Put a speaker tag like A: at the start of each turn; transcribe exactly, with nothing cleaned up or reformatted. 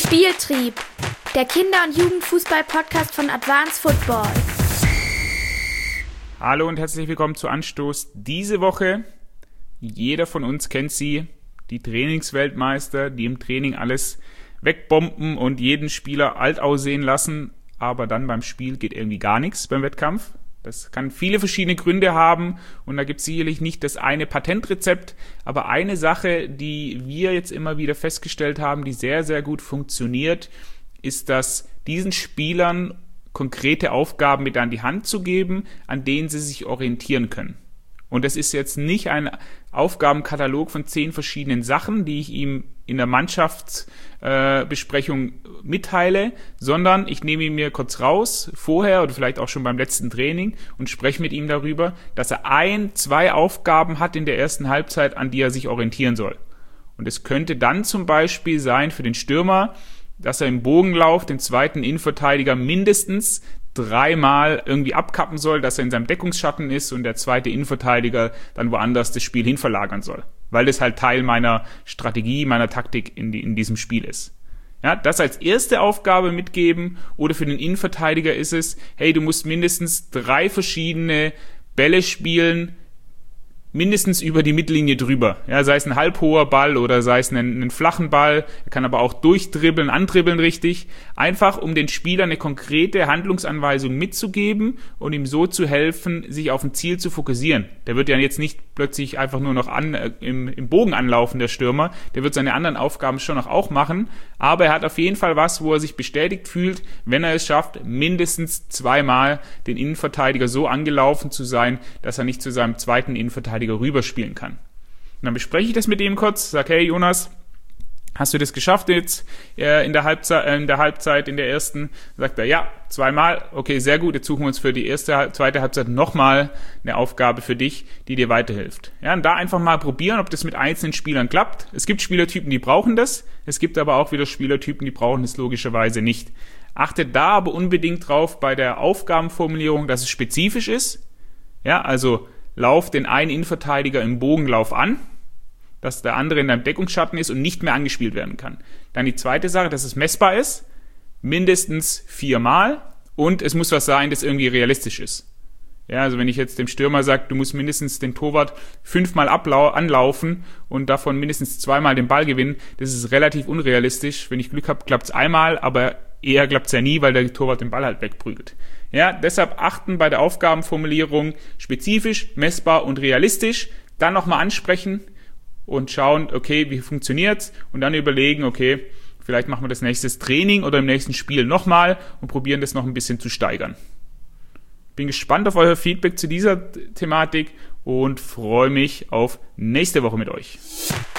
A: Spieltrieb, der Kinder- und Jugendfußball-Podcast von Advanced Football.
B: Hallo und herzlich willkommen zu Anstoß. Diese Woche, jeder von uns kennt sie, die Trainingsweltmeister, die im Training alles wegbomben und jeden Spieler alt aussehen lassen, aber dann beim Spiel geht irgendwie gar nichts beim Wettkampf. Das kann viele verschiedene Gründe haben und da gibt es sicherlich nicht das eine Patentrezept, aber eine Sache, die wir jetzt immer wieder festgestellt haben, die sehr, sehr gut funktioniert, ist, dass diesen Spielern konkrete Aufgaben mit an die Hand zu geben, an denen sie sich orientieren können. Und das ist jetzt nicht ein Aufgabenkatalog von zehn verschiedenen Sachen, die ich ihm in der Mannschaftsbesprechung äh, mitteile, sondern ich nehme ihn mir kurz raus, vorher oder vielleicht auch schon beim letzten Training und spreche mit ihm darüber, dass er ein, zwei Aufgaben hat in der ersten Halbzeit, an die er sich orientieren soll. Und es könnte dann zum Beispiel sein für den Stürmer, dass er im Bogenlauf den zweiten Innenverteidiger mindestens dreimal irgendwie abkappen soll, dass er in seinem Deckungsschatten ist und der zweite Innenverteidiger dann woanders das Spiel hinverlagern soll. Weil das halt Teil meiner Strategie, meiner Taktik in, die, in diesem Spiel ist. Ja, das als erste Aufgabe mitgeben oder für den Innenverteidiger ist es, hey, du musst mindestens drei verschiedene Bälle spielen, mindestens über die Mittellinie drüber. Ja, sei es ein halbhoher Ball oder sei es einen, einen flachen Ball. Er kann aber auch durchdribbeln, andribbeln richtig. Einfach, um den Spieler eine konkrete Handlungsanweisung mitzugeben und ihm so zu helfen, sich auf ein Ziel zu fokussieren. Der wird ja jetzt nicht plötzlich einfach nur noch an, äh, im, im Bogen anlaufen, der Stürmer. Der wird seine anderen Aufgaben schon noch auch machen. Aber er hat auf jeden Fall was, wo er sich bestätigt fühlt, wenn er es schafft, mindestens zweimal den Innenverteidiger so angelaufen zu sein, dass er nicht zu seinem zweiten Innenverteidiger rüberspielen kann. Und dann bespreche ich das mit ihm kurz, sage, hey Jonas, hast du das geschafft jetzt äh, in der Halbzeit, äh, in der Halbzeit, in der ersten? Sagt er, ja, zweimal, okay, sehr gut, jetzt suchen wir uns für die erste, zweite Halbzeit nochmal eine Aufgabe für dich, die dir weiterhilft. Ja, und da einfach mal probieren, ob das mit einzelnen Spielern klappt. Es gibt Spielertypen, die brauchen das, es gibt aber auch wieder Spielertypen, die brauchen das logischerweise nicht. Achtet da aber unbedingt drauf bei der Aufgabenformulierung, dass es spezifisch ist. Ja, also lauf den einen Innenverteidiger im Bogenlauf an, dass der andere in deinem Deckungsschatten ist und nicht mehr angespielt werden kann. Dann die zweite Sache, dass es messbar ist, mindestens viermal und es muss was sein, das irgendwie realistisch ist. Ja, also wenn ich jetzt dem Stürmer sage, du musst mindestens den Torwart fünfmal ablau- anlaufen und davon mindestens zweimal den Ball gewinnen, das ist relativ unrealistisch. Wenn ich Glück habe, klappt es einmal, aber eher klappt es ja nie, weil der Torwart den Ball halt wegprügelt. Ja, deshalb achten bei der Aufgabenformulierung spezifisch, messbar und realistisch, dann nochmal ansprechen und schauen, okay, wie funktioniert's und dann überlegen, okay, vielleicht machen wir das nächste Training oder im nächsten Spiel nochmal und probieren das noch ein bisschen zu steigern. Bin gespannt auf euer Feedback zu dieser Thematik und freue mich auf nächste Woche mit euch.